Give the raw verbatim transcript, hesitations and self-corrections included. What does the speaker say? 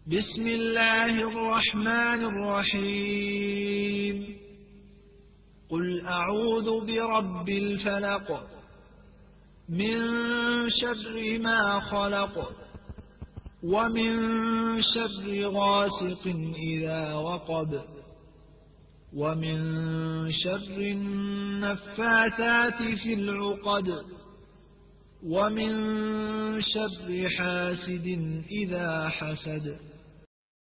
بسم الله الرحمن الرحيم قل أعوذ برب الفلق من شر ما خلق ومن شر غاسق إذا وقب ومن شر النفاثات في العقد ومن شر حاسد إذا حسد